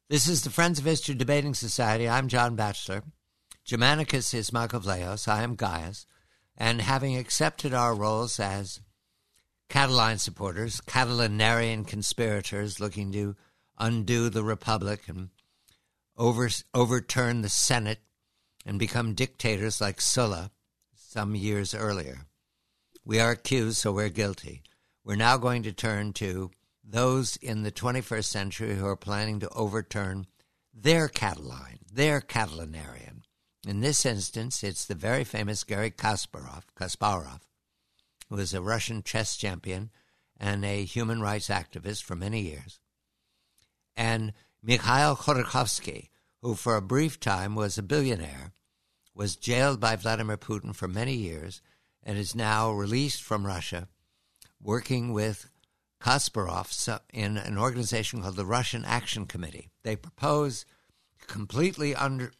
This is the Friends of History Debating Society. I'm John Batchelor. Germanicus is Michael Vlahos. I am Gaius. And having accepted our roles as Catiline supporters, Catilinarian conspirators looking to undo the Republic and overturn the Senate and become dictators like Sulla some years earlier, we are accused, so we're guilty. We're now going to turn to those in the 21st century who are planning to overturn their Catiline, their Catilinarian. In this instance, it's the very famous Garry Kasparov, who was a Russian chess champion and a human rights activist for many years, and Mikhail Khodorkovsky, who for a brief time was a billionaire, was jailed by Vladimir Putin for many years, and is now released from Russia, working with Kasparov in an organization called the Russian Action Committee. They propose completely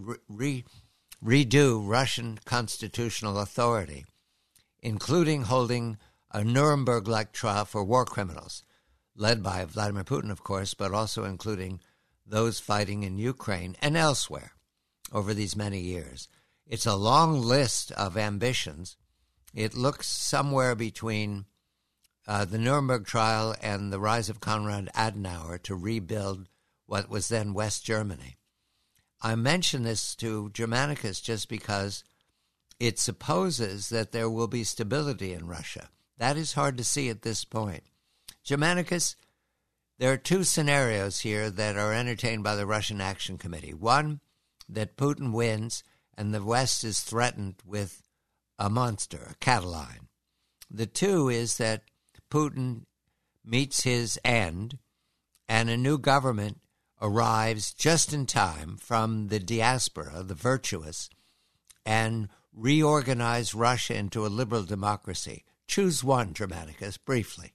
redo Russian constitutional authority, including holding a Nuremberg-like trial for war criminals, led by Vladimir Putin, of course, but also including those fighting in Ukraine and elsewhere over these many years. It's a long list of ambitions. It looks somewhere between the Nuremberg trial and the rise of Konrad Adenauer to rebuild what was then West Germany. I mention this to Germanicus just because it supposes that there will be stability in Russia. That is hard to see at this point. Germanicus, there are two scenarios here that are entertained by the Russian Action Committee. One, that Putin wins and the West is threatened with a monster, a Catiline. The two is that Putin meets his end and a new government arrives just in time from the diaspora, the virtuous, and reorganize Russia into a liberal democracy. Choose one, Germanicus, briefly.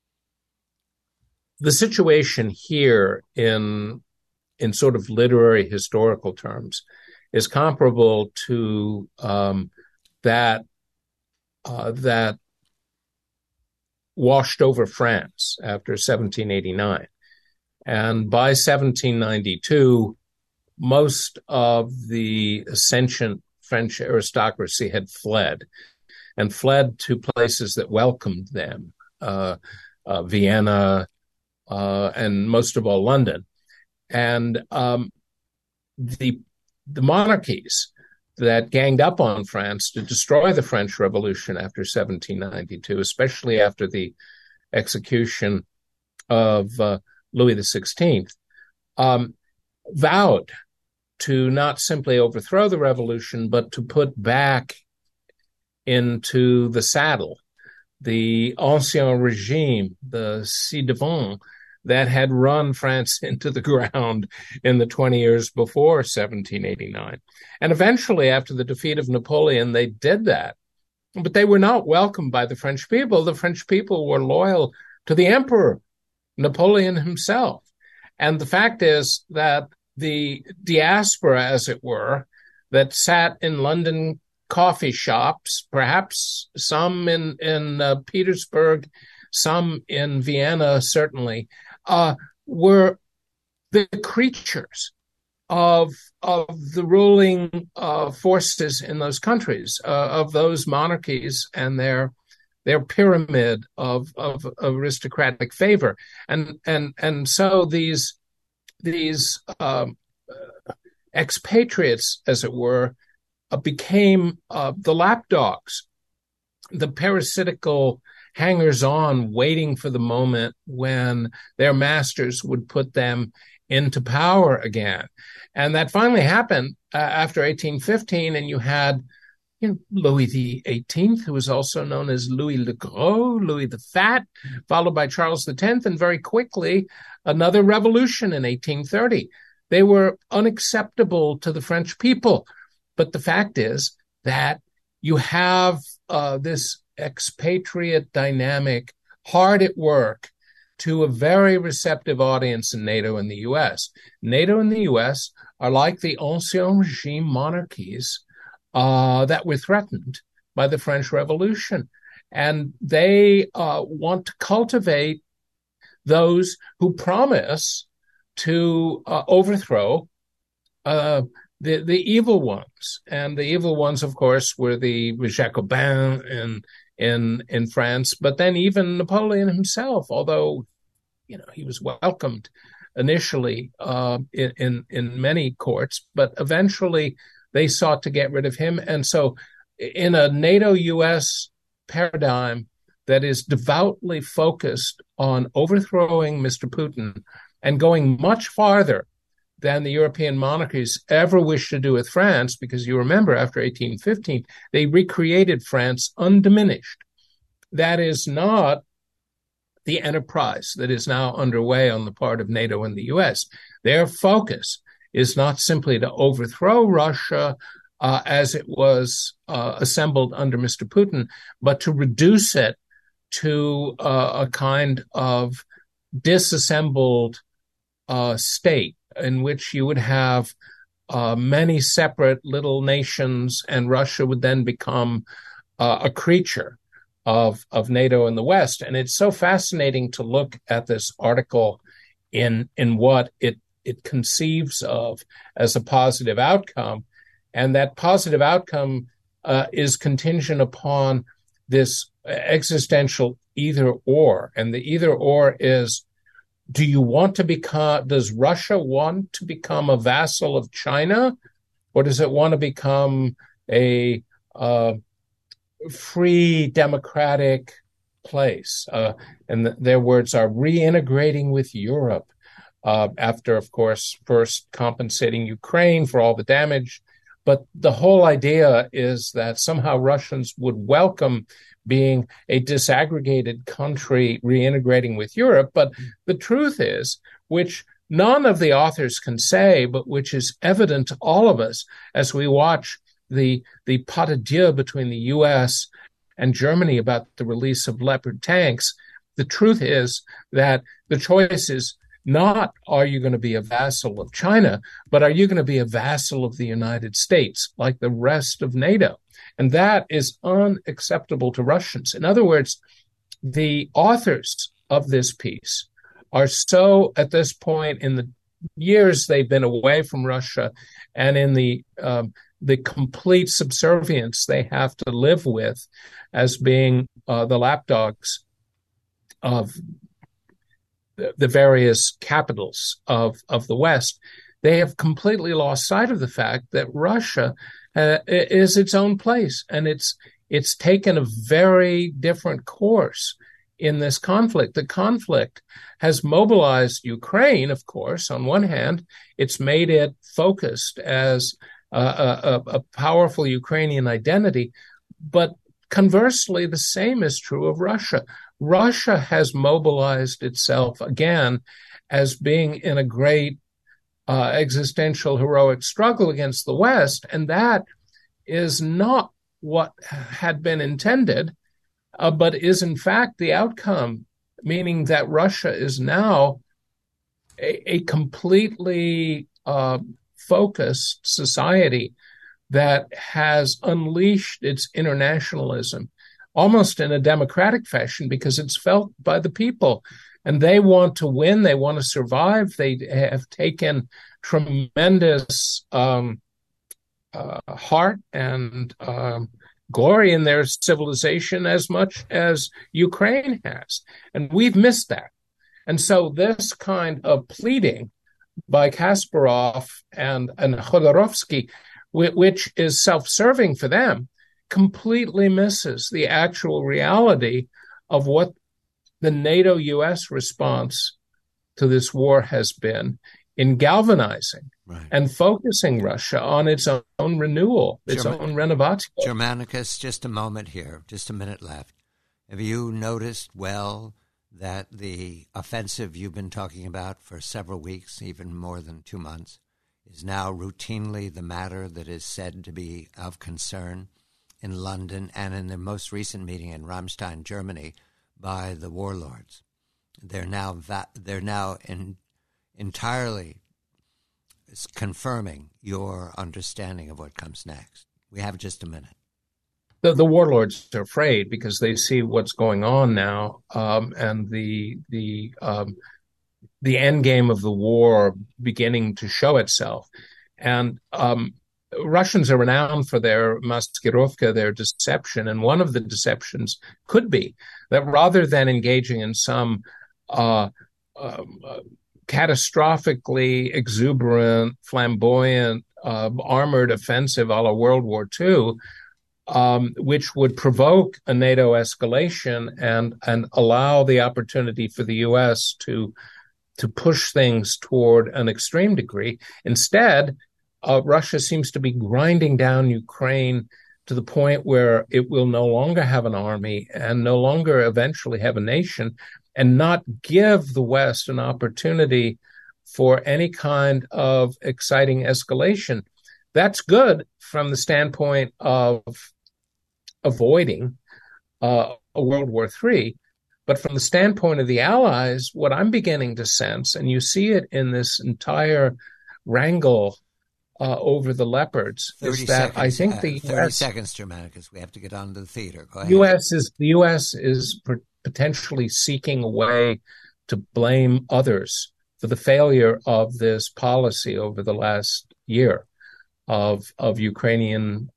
The situation here in sort of literary historical terms is comparable to that washed over France after 1789. And by 1792, most of the ascendant French aristocracy had fled to places that welcomed them, Vienna, and most of all London. And the monarchies that ganged up on France to destroy the French Revolution after 1792, especially after the execution of Louis XVI, vowed to not simply overthrow the revolution, but to put back into the saddle the Ancien Regime, the ci-devant, that had run France into the ground in the 20 years before 1789. And eventually, after the defeat of Napoleon, they did that. But they were not welcomed by the French people. The French people were loyal to the emperor, Napoleon himself. And the fact is that the diaspora, as it were, that sat in London coffee shops, perhaps some in Petersburg, some in Vienna, certainly, were the creatures of the ruling forces in those countries, of those monarchies and their pyramid of aristocratic favor, and so these expatriates, as it were, became the lapdogs, the parasitical hangers-on waiting for the moment when their masters would put them into power again. And that finally happened after 1815, and you had Louis XVIII, who was also known as Louis le Gros, Louis the Fat, followed by Charles X, and very quickly another revolution in 1830. They were unacceptable to the French people. But the fact is that you have this expatriate dynamic hard at work to a very receptive audience in NATO and the U.S. NATO and the U.S. are like the Ancien Regime monarchies that were threatened by the French Revolution. And they want to cultivate those who promise to overthrow the evil ones. And the evil ones, of course, were the Jacobins in France, but then even Napoleon himself, although he was welcomed initially in many courts, but eventually they sought to get rid of him. And so in a NATO-US paradigm that is devoutly focused on overthrowing Mr. Putin and going much farther than the European monarchies ever wished to do with France, because you remember after 1815, they recreated France undiminished. That is not the enterprise that is now underway on the part of NATO and the US. Their focus is not simply to overthrow Russia as it was assembled under Mr. Putin, but to reduce it to a kind of disassembled state in which you would have many separate little nations, and Russia would then become a creature of NATO and the West. And it's so fascinating to look at this article in what it conceives of as a positive outcome. And that positive outcome is contingent upon this existential either or. And the either or is, does Russia want to become a vassal of China, or does it want to become a free democratic place? And their words are reintegrating with Europe after, of course, first compensating Ukraine for all the damage. But the whole idea is that somehow Russians would welcome being a disaggregated country reintegrating with Europe. But the truth is, which none of the authors can say, but which is evident to all of us as we watch the pas de deux between the U.S. and Germany about the release of Leopard tanks, the truth is that the choice is not, are you going to be a vassal of China, but are you going to be a vassal of the United States, like the rest of NATO? And that is unacceptable to Russians. In other words, the authors of this piece are so, at this point in the years they've been away from Russia and in the complete subservience they have to live with as being the lapdogs of the various capitals of the West, they have completely lost sight of the fact that Russia is its own place, and it's taken a very different course in this conflict. The conflict has mobilized Ukraine, of course. On one hand, it's made it focused as a powerful Ukrainian identity, but conversely, the same is true of Russia. Russia has mobilized itself again as being in a great existential heroic struggle against the West, and that is not what had been intended, but is in fact the outcome, meaning that Russia is now a completely focused society that has unleashed its internationalism almost in a democratic fashion because it's felt by the people. And they want to win. They want to survive. They have taken tremendous heart and glory in their civilization as much as Ukraine has. And we've missed that. And so this kind of pleading by Kasparov and Khodorkovsky, which is self-serving for them, completely misses the actual reality of what the NATO-US response to this war has been in galvanizing and focusing Russia on its own renewal, its own renovatio. Germanicus, just a moment here, just a minute left. Have you noticed, well, that the offensive you've been talking about for several weeks, even more than 2 months, is now routinely the matter that is said to be of concern in London and in the most recent meeting in Ramstein, Germany, by the warlords? They're now entirely confirming your understanding of what comes next. We have just a minute. The warlords are afraid because they see what's going on now, and the the end game of the war beginning to show itself. And Russians are renowned for their maskirovka, their deception. And one of the deceptions could be that rather than engaging in some catastrophically exuberant, flamboyant, armored offensive a la World War II, which would provoke a NATO escalation and allow the opportunity for the U.S. to push things toward an extreme degree. Instead, Russia seems to be grinding down Ukraine to the point where it will no longer have an army and no longer eventually have a nation, and not give the West an opportunity for any kind of exciting escalation. That's good from the standpoint of avoiding a World War III. But from the standpoint of the Allies, what I'm beginning to sense, and you see it in this entire wrangle over the Leopards, is that seconds, I think the 30 U.S. seconds, Germanicus. We have to get on to the theater. Go ahead. The U.S. is potentially seeking a way to blame others for the failure of this policy over the last year of Ukrainian,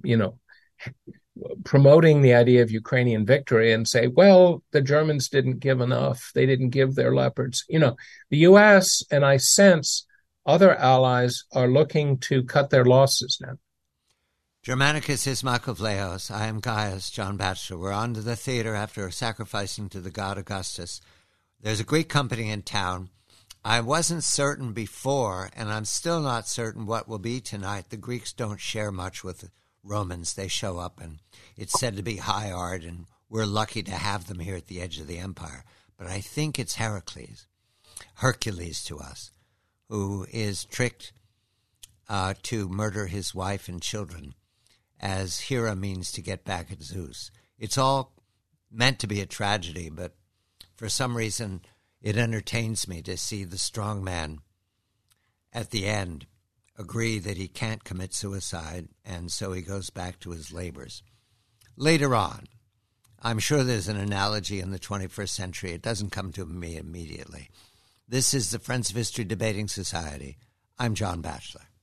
promoting the idea of Ukrainian victory, and say, well, the Germans didn't give enough. They didn't give their Leopards. The U.S. and I sense other allies are looking to cut their losses now. Germanicus Ismakovleos, I am Gaius, John Batchelor. We're on to the theater after sacrificing to the god Augustus. There's a Greek company in town. I wasn't certain before, and I'm still not certain what will be tonight. The Greeks don't share much with the Romans. They show up, and it's said to be high art, and we're lucky to have them here at the edge of the empire. But I think it's Hercules to us, who is tricked to murder his wife and children, as Hera means to get back at Zeus. It's all meant to be a tragedy, but for some reason it entertains me to see the strong man at the end agree that he can't commit suicide, and so he goes back to his labors. Later on, I'm sure there's an analogy in the 21st century. It doesn't come to me immediately. This is the Friends of History Debating Society. I'm John Batchelor.